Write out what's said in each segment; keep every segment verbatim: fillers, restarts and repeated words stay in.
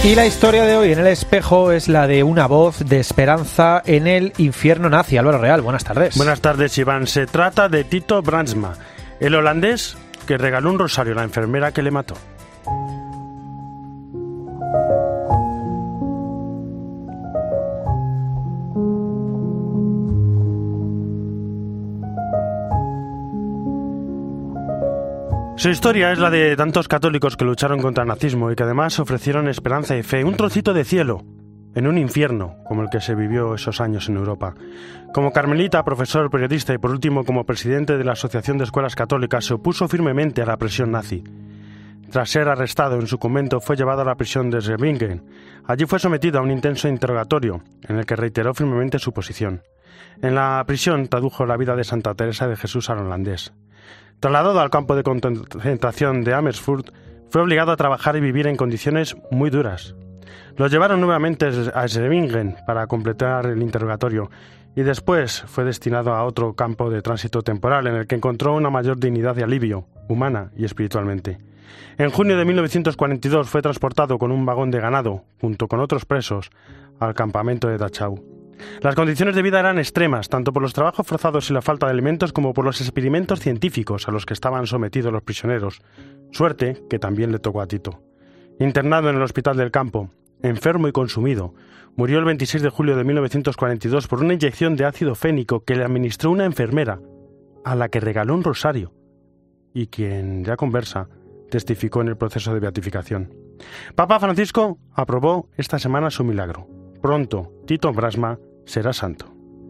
Y la historia de hoy en El Espejo es la de una voz de esperanza en el infierno nazi. Álvaro Real, buenas tardes. Buenas tardes, Iván. Se trata de Tito Brandsma, el holandés que regaló un rosario a la enfermera que le mató. Su historia es la de tantos católicos que lucharon contra el nazismo y que además ofrecieron esperanza y fe, un trocito de cielo, en un infierno como el que se vivió esos años en Europa. Como carmelita, profesor, periodista y por último como presidente de la Asociación de Escuelas Católicas, se opuso firmemente a la presión nazi. Tras ser arrestado en su convento, fue llevado a la prisión de Scheveningen. Allí fue sometido a un intenso interrogatorio, en el que reiteró firmemente su posición. En la prisión tradujo la vida de Santa Teresa de Jesús al holandés. Trasladado al campo de concentración de Amersfoort, fue obligado a trabajar y vivir en condiciones muy duras. Lo llevaron nuevamente a Scheveningen para completar el interrogatorio y después fue destinado a otro campo de tránsito temporal en el que encontró una mayor dignidad y alivio, humana y espiritualmente. En junio de mil novecientos cuarenta y dos fue transportado con un vagón de ganado, junto con otros presos, al campamento de Dachau. Las condiciones de vida eran extremas, tanto por los trabajos forzados y la falta de alimentos como por los experimentos científicos a los que estaban sometidos los prisioneros. Suerte que también le tocó a Tito. Internado en el hospital del campo, enfermo y consumido, murió el veintiséis de julio de mil novecientos cuarenta y dos por una inyección de ácido fénico que le administró una enfermera, a la que regaló un rosario, y quien, ya conversa, testificó en el proceso de beatificación. Papa Francisco aprobó esta semana su milagro. Pronto, Tito Brandsma será santo.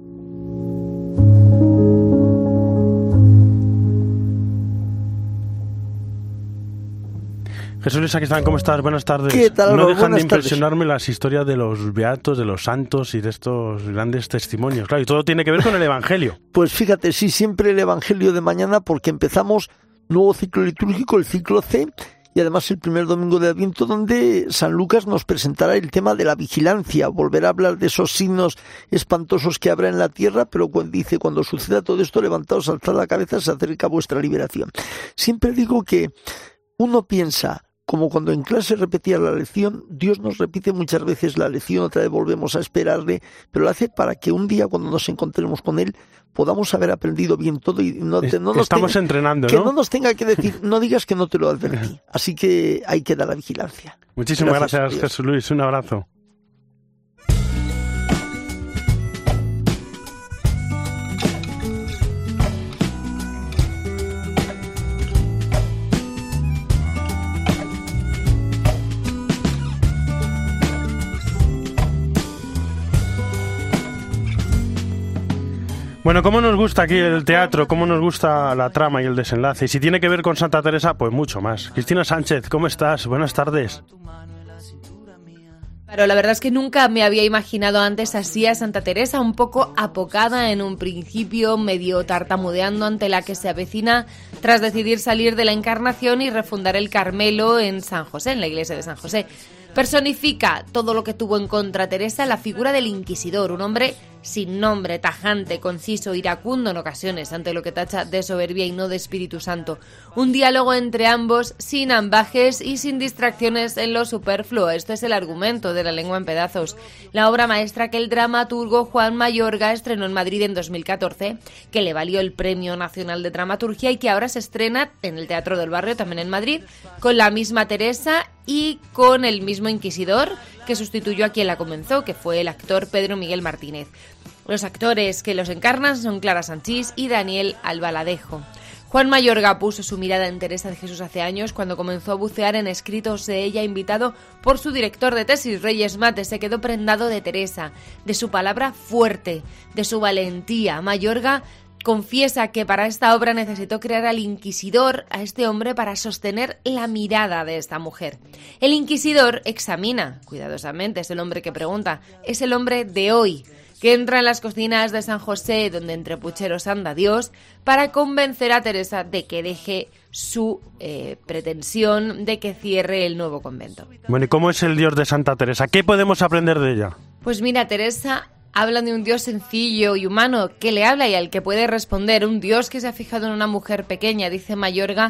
Jesús Luis Aquistán, ¿cómo estás? Buenas tardes. ¿Qué tal? No dejan Buenas de impresionarme tardes. las historias de los beatos, de los santos y de estos grandes testimonios. Claro, y todo tiene que ver con el Evangelio. Pues fíjate, sí, siempre el Evangelio de mañana, porque empezamos nuevo ciclo litúrgico, el ciclo C, y además el primer domingo de Adviento, donde San Lucas nos presentará el tema de la vigilancia, volverá a hablar de esos signos espantosos que habrá en la tierra, pero cuando dice, cuando suceda todo esto, levantaos, alzad la cabeza, se acerca vuestra liberación. Siempre digo que uno piensa, como cuando en clase repetía la lección, Dios nos repite muchas veces la lección, otra vez volvemos a esperarle, pero lo hace para que un día cuando nos encontremos con Él podamos haber aprendido bien todo y no, te, no nos Estamos tenga, entrenando, que ¿no? no nos tenga que decir, no digas que no te lo advertí. Así que hay que dar la vigilancia. Muchísimas gracias, gracias Jesús Luis. Un abrazo. Bueno, ¿cómo nos gusta aquí el teatro? ¿Cómo nos gusta la trama y el desenlace? Y si tiene que ver con Santa Teresa, pues mucho más. Cristina Sánchez, ¿cómo estás? Buenas tardes. Claro, la verdad es que nunca me había imaginado antes así a Santa Teresa, un poco apocada en un principio, medio tartamudeando ante la que se avecina tras decidir salir de la Encarnación y refundar el Carmelo en San José, en la iglesia de San José. Personifica todo lo que tuvo en contra Teresa la figura del inquisidor, un hombre sin nombre, tajante, conciso, iracundo en ocasiones ante lo que tacha de soberbia y no de Espíritu Santo. Un diálogo entre ambos sin ambajes y sin distracciones en lo superfluo. Este es el argumento de La lengua en pedazos, la obra maestra que el dramaturgo Juan Mayorga estrenó en Madrid en dos mil catorce, que le valió el Premio Nacional de Dramaturgia y que ahora se estrena en el Teatro del Barrio, también en Madrid, con la misma Teresa y con el mismo inquisidor que sustituyó a quien la comenzó, que fue el actor Pedro Miguel Martínez. Los actores que los encarnan son Clara Sanchís y Daniel Albaladejo. Juan Mayorga puso su mirada en Teresa de Jesús hace años cuando comenzó a bucear en escritos de ella, invitado por su director de tesis, Reyes Mate. Se quedó prendado de Teresa, de su palabra fuerte, de su valentía. Mayorga confiesa que para esta obra necesitó crear al inquisidor, a este hombre, para sostener la mirada de esta mujer. El inquisidor examina cuidadosamente, es el hombre que pregunta, es el hombre de hoy, que entra en las cocinas de San José, donde entre pucheros anda Dios, para convencer a Teresa de que deje su eh, pretensión de que cierre el nuevo convento. Bueno, ¿y cómo es el Dios de Santa Teresa? ¿Qué podemos aprender de ella? Pues mira, Teresa habla de un Dios sencillo y humano que le habla y al que puede responder, un Dios que se ha fijado en una mujer pequeña. Dice Mayorga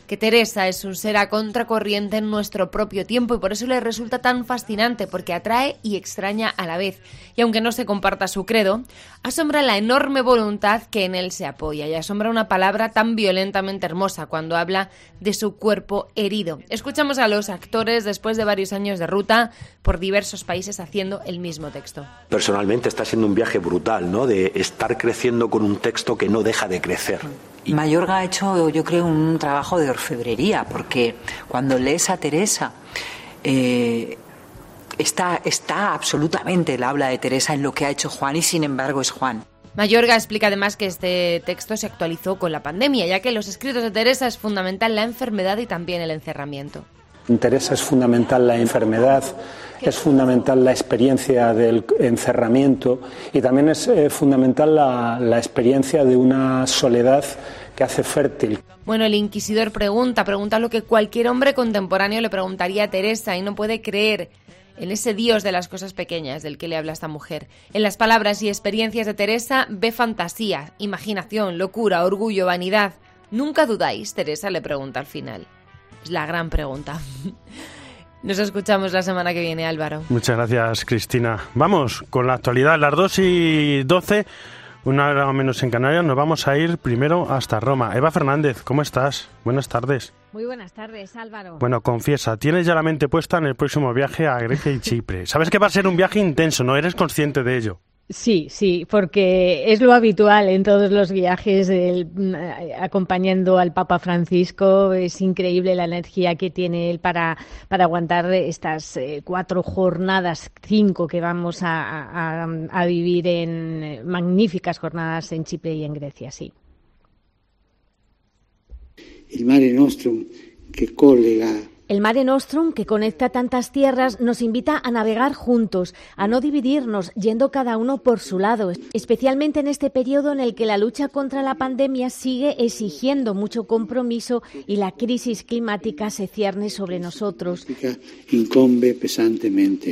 que Teresa es un ser a contracorriente en nuestro propio tiempo y por eso le resulta tan fascinante, porque atrae y extraña a la vez. Y aunque no se comparta su credo, asombra la enorme voluntad que en él se apoya y asombra una palabra tan violentamente hermosa cuando habla de su cuerpo herido. Escuchamos a los actores después de varios años de ruta por diversos países haciendo el mismo texto. Personalmente está siendo un viaje brutal, ¿no? De estar creciendo con un texto que no deja de crecer. Y Mayorga ha hecho, yo creo, un trabajo de orfebrería, porque cuando lees a Teresa, eh, está, está absolutamente el habla de Teresa en lo que ha hecho Juan y sin embargo es Juan. Mayorga explica además que este texto se actualizó con la pandemia, ya que en los escritos de Teresa es fundamental la enfermedad y también el encerramiento. En Teresa es fundamental la enfermedad, es fundamental la experiencia del encerramiento y también es eh, fundamental la, la experiencia de una soledad que hace fértil. Bueno, el inquisidor pregunta, pregunta lo que cualquier hombre contemporáneo le preguntaría a Teresa y no puede creer en ese Dios de las cosas pequeñas del que le habla esta mujer. En las palabras y experiencias de Teresa ve fantasía, imaginación, locura, orgullo, vanidad. ¿Nunca dudáis?, Teresa le pregunta al final. Es la gran pregunta. Nos escuchamos la semana que viene, Álvaro. Muchas gracias, Cristina. Vamos con la actualidad. Las dos y doce, una hora menos en Canarias. Nos vamos a ir primero hasta Roma. Eva Fernández, ¿cómo estás? Buenas tardes. Muy buenas tardes, Álvaro. Bueno, confiesa, tienes ya la mente puesta en el próximo viaje a Grecia y Chipre. Sabes que va a ser un viaje intenso, ¿no? ¿Eres consciente de ello? Sí, sí, porque es lo habitual en todos los viajes, el, acompañando al Papa Francisco. Es increíble la energía que tiene él para, para aguantar estas eh, cuatro jornadas, cinco que vamos a, a, a vivir en magníficas jornadas en Chipre y en Grecia, sí. El Mare Nostrum que collega. El Mare Nostrum, que conecta tantas tierras, nos invita a navegar juntos, a no dividirnos, yendo cada uno por su lado, especialmente en este periodo en el que la lucha contra la pandemia sigue exigiendo mucho compromiso y la crisis climática se cierne sobre nosotros. Incombe pesantemente.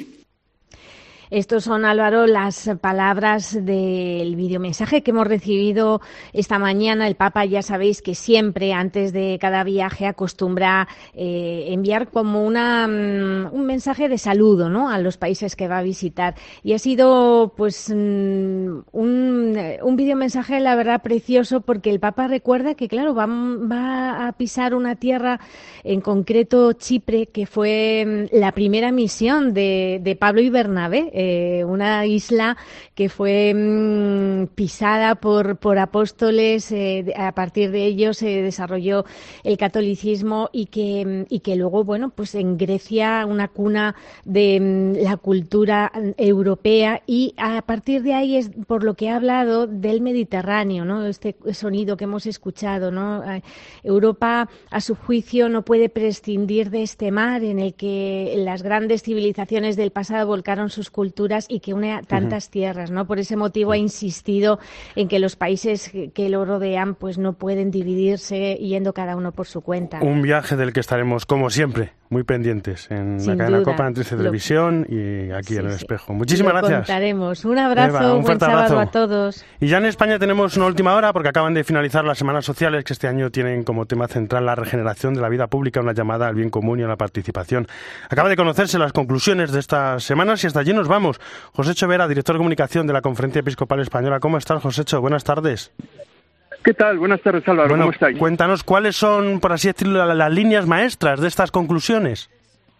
Estos son, Álvaro, las palabras del videomensaje que hemos recibido esta mañana. El Papa, ya sabéis que siempre antes de cada viaje acostumbra eh, enviar como una um, un mensaje de saludo, ¿no?, a los países que va a visitar. Y ha sido pues um, un, un videomensaje, la verdad, precioso, porque el Papa recuerda que, claro, va, va a pisar una tierra, en concreto Chipre, que fue um, la primera misión de, de Pablo y Bernabé. Eh, una isla que fue mmm, pisada por, por apóstoles, eh, a partir de ellos se desarrolló el catolicismo y que, y que luego, bueno, pues en Grecia, una cuna de mmm, la cultura europea, y a partir de ahí es por lo que ha hablado del Mediterráneo, ¿no?, este sonido que hemos escuchado, ¿no? Europa, a su juicio, no puede prescindir de este mar en el que las grandes civilizaciones del pasado volcaron sus culturas y que une a tantas uh-huh. tierras, ¿no? Por ese motivo ha insistido en que los países que lo rodean pues no pueden dividirse yendo cada uno por su cuenta. Un viaje del que estaremos, como siempre, muy pendientes en Sin la cadena duda. Copa, en Trice Televisión y aquí sí, en el sí. Espejo. Muchísimas Lo gracias. Contaremos. Un abrazo, Eva, un buen sábado abrazo. a todos. Y ya en España tenemos una última hora porque acaban de finalizar las semanas sociales que este año tienen como tema central la regeneración de la vida pública, una llamada al bien común y a la participación. Acaba de conocerse las conclusiones de estas semanas y hasta allí nos vamos. Josécho Vera, director de comunicación de la Conferencia Episcopal Española. ¿Cómo estás, Josécho? Buenas tardes. ¿Qué tal? Buenas tardes, Álvaro. Bueno, ¿Cómo estáis? Cuéntanos cuáles son, por así decirlo, las líneas maestras de estas conclusiones.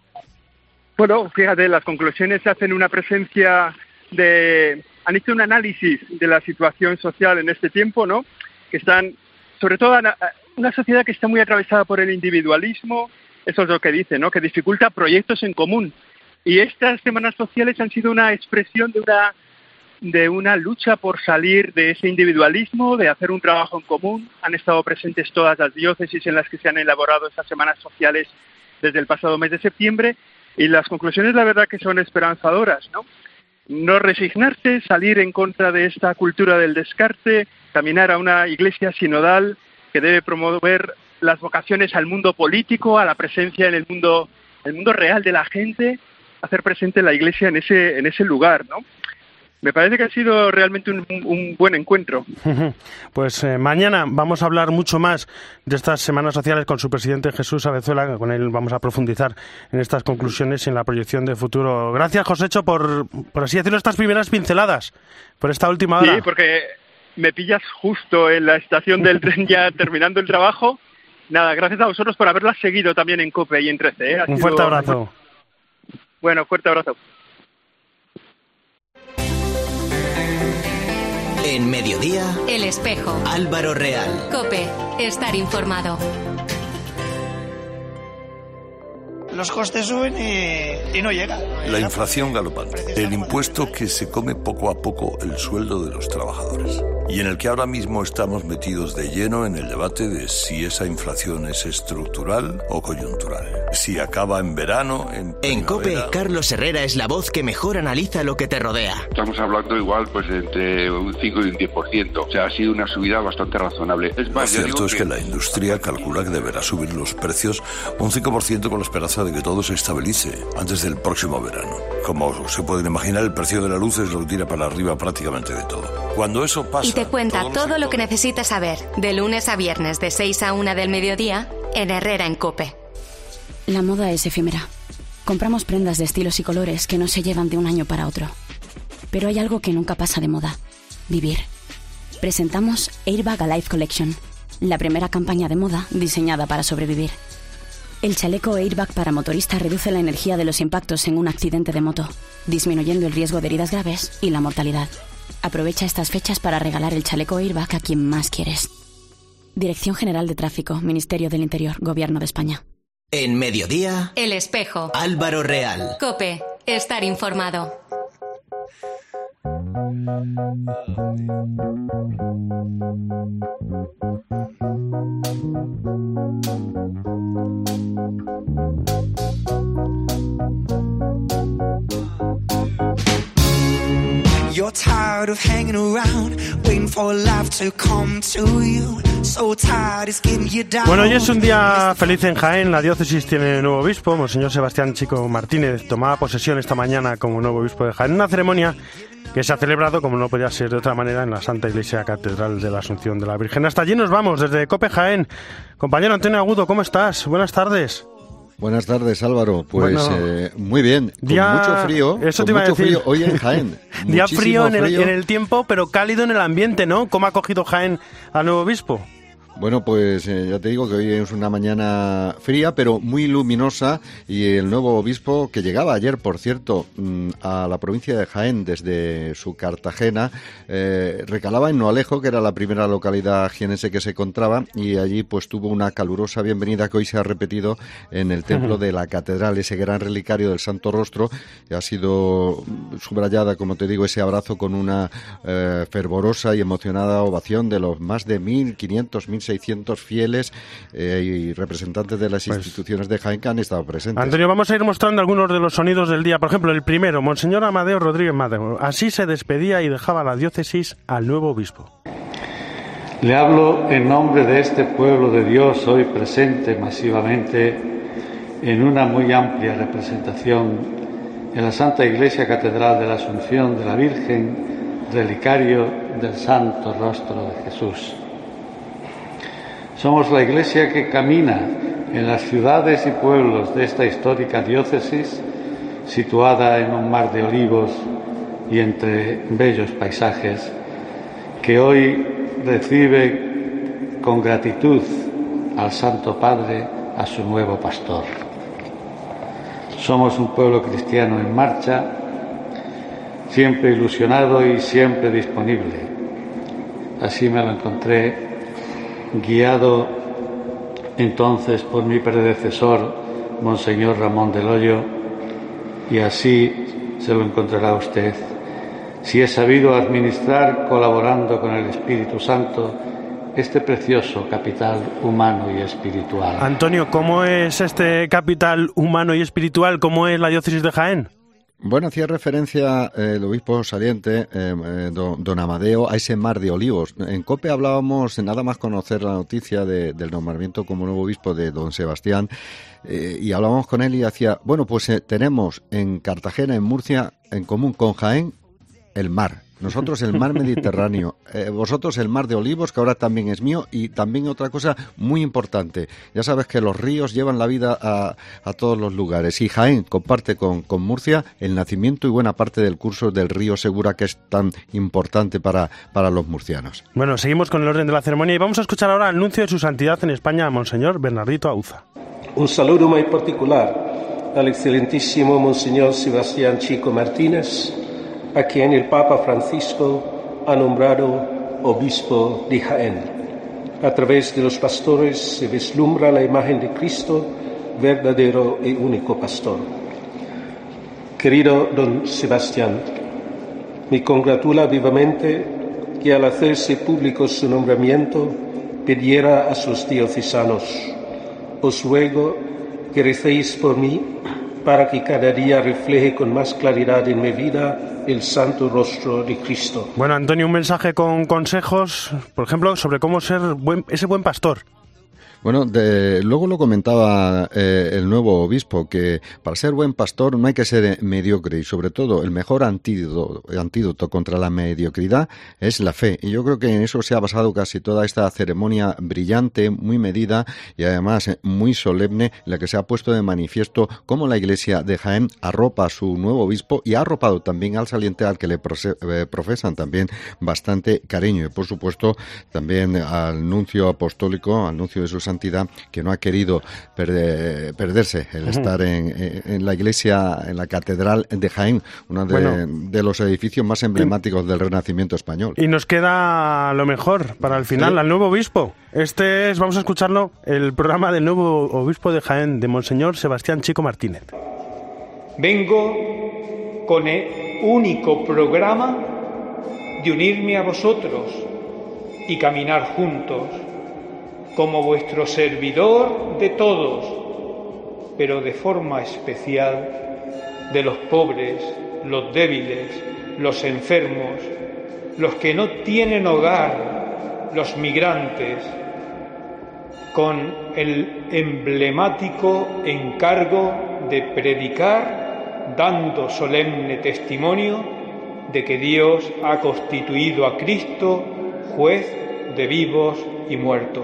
Bueno, fíjate, las conclusiones hacen una presencia de... Han hecho un análisis de la situación social en este tiempo, ¿no? Que están, sobre todo, una sociedad que está muy atravesada por el individualismo, eso es lo que dice, ¿no? Que dificulta proyectos en común. Y estas semanas sociales han sido una expresión de una de una lucha por salir de ese individualismo, de hacer un trabajo en común. Han estado presentes todas las diócesis en las que se han elaborado estas semanas sociales desde el pasado mes de septiembre, y las conclusiones, la verdad, que son esperanzadoras, ¿no? No resignarse, salir en contra de esta cultura del descarte, caminar a una iglesia sinodal que debe promover las vocaciones al mundo político, a la presencia en el mundo, el mundo real de la gente, hacer presente la iglesia en ese, en ese lugar, ¿no? me parece que ha sido realmente un, un buen encuentro. Pues eh, mañana vamos a hablar mucho más de estas semanas sociales con su presidente Jesús Abezuela. Con él vamos a profundizar en estas conclusiones y en la proyección de futuro. Gracias, Josécho, por, por así decirlo, estas primeras pinceladas, por esta última hora. Sí, porque me pillas justo en la estación del tren ya terminando el trabajo. Nada, gracias a vosotros por haberlas seguido también en COPE y en trece. ¿eh? Un sido... fuerte abrazo. Bueno, fuerte abrazo. En Mediodía, El Espejo. Álvaro Real. COPE, estar informado. Los costes suben y, y no llega. La inflación galopante, el impuesto que se come poco a poco el sueldo de los trabajadores y en el que ahora mismo estamos metidos de lleno en el debate de si esa inflación es estructural o coyuntural, si acaba en verano, en En COPE, Carlos Herrera es la voz que mejor analiza lo que te rodea. Estamos hablando igual pues entre un cinco y un diez por ciento, o sea, ha sido una subida bastante razonable. Es más, lo cierto es que... que la industria calcula que deberá subir los precios un cinco por ciento con la esperanza de que todo se estabilice antes del próximo verano. Como se pueden imaginar, el precio de la luz es lo que tira para arriba prácticamente de todo. Cuando eso pasa... Y te cuenta todo sectores... lo que necesitas saber, de lunes a viernes, de seis a una del mediodía, en Herrera en COPE. La moda es efímera. Compramos prendas de estilos y colores que no se llevan de un año para otro. Pero hay algo que nunca pasa de moda: vivir. Presentamos Airbag Alive Collection, la primera campaña de moda diseñada para sobrevivir. El chaleco Airbag para motorista reduce la energía de los impactos en un accidente de moto, disminuyendo el riesgo de heridas graves y la mortalidad. Aprovecha estas fechas para regalar el chaleco Airbag a quien más quieres. Dirección General de Tráfico, Ministerio del Interior, Gobierno de España. En Mediodía, El Espejo. Álvaro Real. COPE, estar informado. You're tired of hanging around, waiting for life to come to you. So tired it's getting you down. Bueno, hoy es un día feliz en Jaén. La diócesis tiene nuevo obispo. Monseñor Sebastián Chico Martínez tomaba posesión esta mañana como nuevo obispo de Jaén. Una ceremonia que se ha celebrado, como no podía ser de otra manera, en la Santa Iglesia Catedral de la Asunción de la Virgen. Hasta allí nos vamos, desde COPE Jaén. Compañero Antonio Agudo, ¿cómo estás? Buenas tardes. Buenas tardes, Álvaro. Pues bueno, eh, muy bien, con día... mucho frío, Eso con te iba mucho a decir. frío hoy en Jaén. Día frío en, el, frío en el tiempo, pero cálido en el ambiente, ¿no? ¿Cómo ha cogido Jaén al nuevo obispo? Bueno, pues eh, ya te digo que hoy es una mañana fría, pero muy luminosa, y el nuevo obispo, que llegaba ayer, por cierto, a la provincia de Jaén desde su Cartagena, eh, recalaba en Noalejo, que era la primera localidad jienense que se encontraba, y allí pues tuvo una calurosa bienvenida que hoy se ha repetido en el templo uh-huh. de la catedral, ese gran relicario del Santo Rostro, que ha sido subrayada, como te digo, ese abrazo con una eh, fervorosa y emocionada ovación de los más de mil quinientos, mil seiscientos fieles eh, y representantes de las pues, instituciones de Jaén que han estado presentes. Antonio, vamos a ir mostrando algunos de los sonidos del día. Por ejemplo, el primero, Monseñor Amadeo Rodríguez Madero. Así se despedía y dejaba la diócesis al nuevo obispo. Le hablo en nombre de este pueblo de Dios hoy presente masivamente en una muy amplia representación en la Santa Iglesia Catedral de la Asunción de la Virgen, relicario del Santo Rostro de Jesús. Somos la Iglesia que camina en las ciudades y pueblos de esta histórica diócesis, situada en un mar de olivos y entre bellos paisajes, que hoy recibe con gratitud al Santo Padre, a su nuevo pastor. Somos un pueblo cristiano en marcha, siempre ilusionado y siempre disponible. Así me lo encontré, guiado entonces por mi predecesor, Monseñor Ramón del Hoyo, y así se lo encontrará usted, si es sabido administrar, colaborando con el Espíritu Santo, este precioso capital humano y espiritual. Antonio, ¿cómo es este capital humano y espiritual? ¿Cómo es la diócesis de Jaén? Bueno, hacía referencia eh, el obispo saliente, eh, eh, don, don Amadeo, a ese mar de olivos. En COPE hablábamos, nada más conocer la noticia de, del nombramiento como nuevo obispo de don Sebastián, eh, y hablábamos con él y hacía, bueno, pues eh, tenemos en Cartagena, en Murcia, en común con Jaén, el mar. Nosotros el mar Mediterráneo, eh, vosotros el mar de Olivos, que ahora también es mío, y también otra cosa muy importante. Ya sabes que los ríos llevan la vida a, a todos los lugares, y Jaén comparte con, con Murcia el nacimiento y buena parte del curso del río Segura, que es tan importante para, para los murcianos. Bueno, seguimos con el orden de la ceremonia y vamos a escuchar ahora el anuncio de su santidad en España a Monseñor Bernardito Auza. Un saludo muy particular al excelentísimo Monseñor Sebastián Chico Martínez, a quien el Papa Francisco ha nombrado obispo de Jaén. A través de los pastores se vislumbra la imagen de Cristo, verdadero y único pastor. Querido don Sebastián, me congratula vivamente que al hacerse público su nombramiento pidiera a sus diocesanos: os ruego que recéis por mí para que cada día refleje con más claridad en mi vida el santo rostro de Cristo. Bueno, Antonio, un mensaje con consejos, por ejemplo, sobre cómo ser buen, ese buen pastor. Bueno, de, luego lo comentaba eh, el nuevo obispo, que para ser buen pastor no hay que ser mediocre, y sobre todo el mejor antídoto, antídoto contra la mediocridad es la fe. Y yo creo que en eso se ha basado casi toda esta ceremonia brillante, muy medida y además muy solemne, en la que se ha puesto de manifiesto cómo la Iglesia de Jaén arropa a su nuevo obispo y ha arropado también al saliente, al que le eh, profesan también bastante cariño, y por supuesto también al nuncio apostólico, al nuncio de sus santidad, que no ha querido perder, perderse el estar en, en la iglesia, en la catedral de Jaén, uno de, bueno, de los edificios más emblemáticos del Renacimiento español. Y nos queda lo mejor para el final, ¿sí? Al nuevo obispo. Este es, vamos a escucharlo, el programa del nuevo obispo de Jaén, de Monseñor Sebastián Chico Martínez. Vengo con el único programa de unirme a vosotros y caminar juntos como vuestro servidor de todos, pero de forma especial de los pobres, los débiles, los enfermos, los que no tienen hogar, los migrantes, con el emblemático encargo de predicar, dando solemne testimonio de que Dios ha constituido a Cristo juez de vivos y muertos.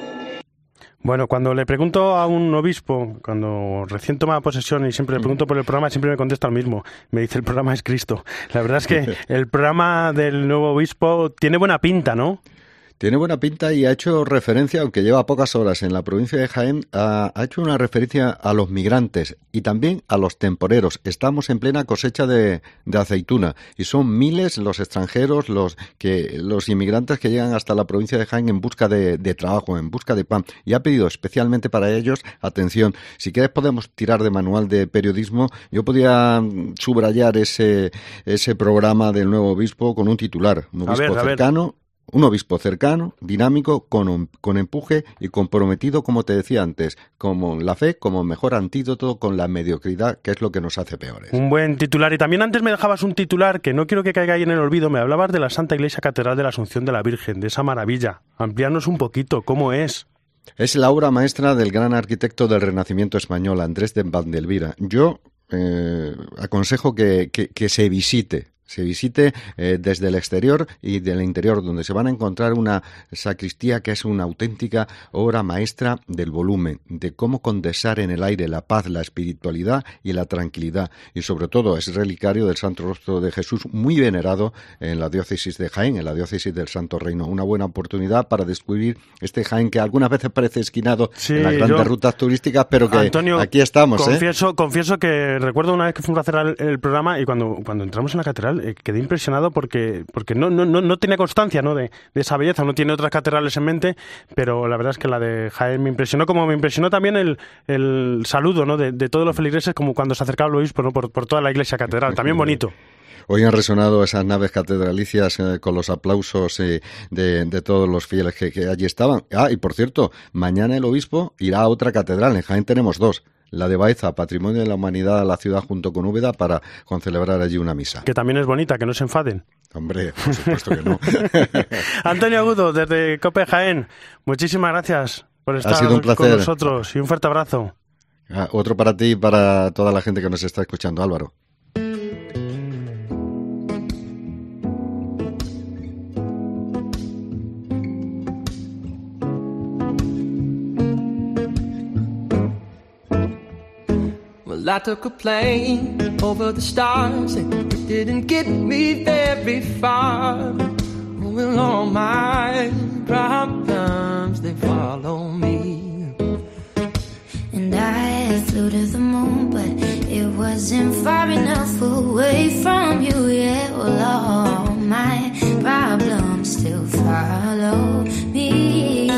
Bueno, cuando le pregunto a un obispo, cuando recién toma posesión y siempre le pregunto por el programa, siempre me contesta lo mismo. Me dice, el programa es Cristo. La verdad es que el programa del nuevo obispo tiene buena pinta, ¿no? Tiene buena pinta y ha hecho referencia, aunque lleva pocas horas en la provincia de Jaén, ha, ha hecho una referencia a los migrantes y también a los temporeros. Estamos en plena cosecha de, de aceituna y son miles los extranjeros, los que los inmigrantes que llegan hasta la provincia de Jaén en busca de, de trabajo, en busca de pan. Y ha pedido especialmente para ellos, atención, si quieres podemos tirar de manual de periodismo. Yo podía subrayar ese, ese programa del nuevo obispo con un titular, un obispo a ver, a cercano. Ver. Un obispo cercano, dinámico, con, con empuje y comprometido, como te decía antes, como la fe, como mejor antídoto con la mediocridad, que es lo que nos hace peores. Un buen titular. Y también antes me dejabas un titular que no quiero que caiga ahí en el olvido. Me hablabas de la Santa Iglesia Catedral de la Asunción de la Virgen, de esa maravilla. Amplíanos un poquito, ¿cómo es? Es la obra maestra del gran arquitecto del Renacimiento español, Andrés de Vandelvira. Yo eh, aconsejo que, que, que se visite. Se visite eh, desde el exterior y del interior, donde se van a encontrar una sacristía que es una auténtica obra maestra del volumen, de cómo condensar en el aire la paz, la espiritualidad y la tranquilidad. Y sobre todo es relicario del Santo Rostro de Jesús, muy venerado en la diócesis de Jaén, en la diócesis del Santo Reino. Una buena oportunidad para descubrir este Jaén que algunas veces parece esquinado sí, en las grandes yo, rutas turísticas, pero que Antonio, aquí estamos. Confieso, ¿eh? confieso que recuerdo una vez que fuimos a hacer el, el programa y cuando, cuando entramos en la catedral Eh, quedé impresionado porque porque no no no, no tenía constancia, ¿no? de, de esa belleza. No tiene otras catedrales en mente, pero la verdad es que la de Jaén me impresionó, como me impresionó también el, el saludo, ¿no? de, de todos los feligreses, como cuando se acercaba el obispo, ¿no? por, por toda la iglesia catedral. También bonito. Hoy han resonado esas naves catedralicias eh, con los aplausos eh, de, de todos los fieles que, que allí estaban. Ah, y por cierto, mañana el obispo irá a otra catedral. En Jaén tenemos dos. La de Baeza, Patrimonio de la Humanidad a la ciudad junto con Úbeda, para concelebrar allí una misa. Que también es bonita, que no se enfaden. Hombre, por supuesto que no. Antonio Agudo, desde COPE Jaén, muchísimas gracias por estar ha sido un placer. Con nosotros y un fuerte abrazo. Ah, otro para ti y para toda la gente que nos está escuchando, Álvaro. Well, I took a plane over the stars, and it didn't get me very far. Well, all my problems, they follow me. And I flew to the moon, but it wasn't far enough away from you. Yeah, well, all my problems still follow me.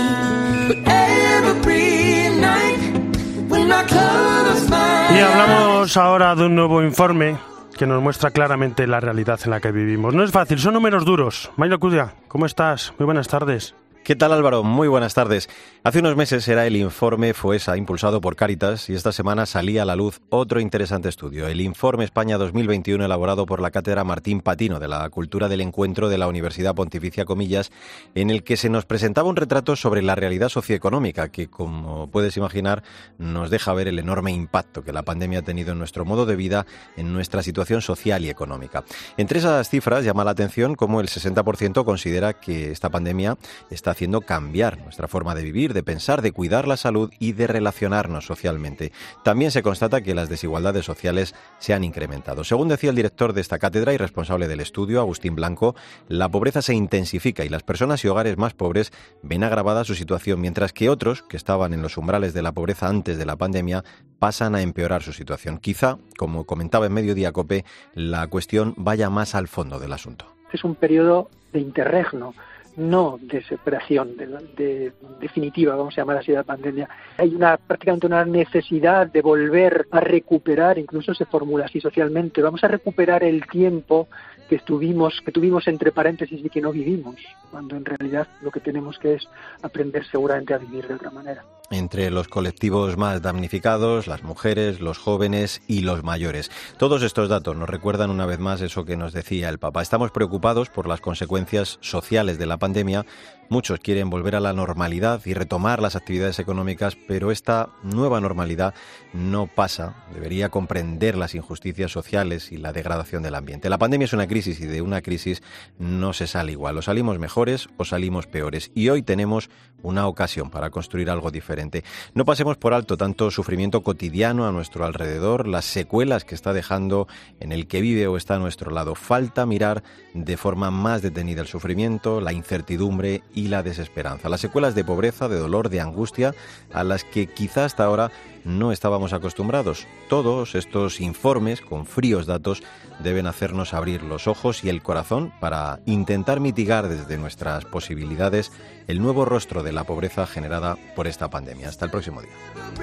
Every night when I close my Y hablamos ahora de un nuevo informe que nos muestra claramente la realidad en la que vivimos. No es fácil, son números duros. Mailo Cudia, ¿cómo estás? Muy buenas tardes. ¿Qué tal, Álvaro? Muy buenas tardes. Hace unos meses era el informe FOESA impulsado por Cáritas y esta semana salía a la luz otro interesante estudio, el Informe España dos mil veintiuno elaborado por la Cátedra Martín Patino de la Cultura del Encuentro de la Universidad Pontificia Comillas, en el que se nos presentaba un retrato sobre la realidad socioeconómica que, como puedes imaginar, nos deja ver el enorme impacto que la pandemia ha tenido en nuestro modo de vida, en nuestra situación social y económica. Entre esas cifras llama la atención cómo el sesenta por ciento considera que esta pandemia está haciendo cambiar nuestra forma de vivir, de pensar, de cuidar la salud y de relacionarnos socialmente. También se constata que las desigualdades sociales se han incrementado. Según decía el director de esta cátedra y responsable del estudio, Agustín Blanco, la pobreza se intensifica y las personas y hogares más pobres ven agravada su situación, mientras que otros, que estaban en los umbrales de la pobreza antes de la pandemia, pasan a empeorar su situación. Quizá, como comentaba en Mediodía COPE, la cuestión vaya más al fondo del asunto. Es un periodo de interregno, no de separación de, de definitiva, vamos a llamar así, de la pandemia. Hay una prácticamente una necesidad de volver a recuperar, incluso se formula así socialmente, vamos a recuperar el tiempo que estuvimos, que tuvimos entre paréntesis y que no vivimos, cuando en realidad lo que tenemos que es aprender seguramente a vivir de otra manera. Entre los colectivos más damnificados, las mujeres, los jóvenes y los mayores. Todos estos datos nos recuerdan una vez más eso que nos decía el Papa. Estamos preocupados por las consecuencias sociales de la pandemia. Muchos quieren volver a la normalidad y retomar las actividades económicas, pero esta nueva normalidad no pasa. Debería comprender las injusticias sociales y la degradación del ambiente. La pandemia es una crisis y de una crisis no se sale igual. O salimos mejores o salimos peores. Y hoy tenemos una ocasión para construir algo diferente. No pasemos por alto tanto sufrimiento cotidiano a nuestro alrededor, las secuelas que está dejando en el que vive o está a nuestro lado. Falta mirar de forma más detenida el sufrimiento, la incertidumbre y la desesperanza. Las secuelas de pobreza, de dolor, de angustia, a las que quizá hasta ahora no estábamos acostumbrados. Todos estos informes, con fríos datos, deben hacernos abrir los ojos y el corazón para intentar mitigar desde nuestras posibilidades el nuevo rostro de la pobreza generada por esta pandemia. Hasta el próximo día.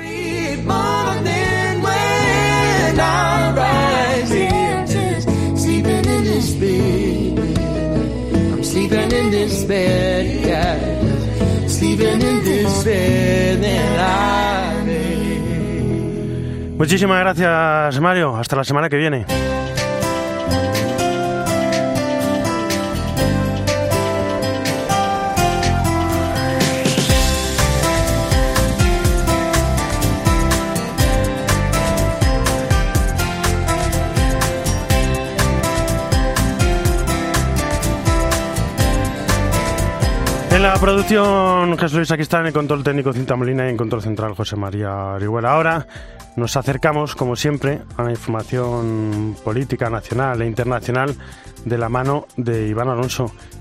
Sleeping in this bed, yeah. Sleeping in this bed that I made. Muchísimas gracias, Mario. Hasta la semana que viene. En la producción Jesús Luis Aquistán, en el control técnico Cinta Molina y en control central José María Orihuela. Ahora nos acercamos, como siempre, a la información política nacional e internacional de la mano de Iván Alonso.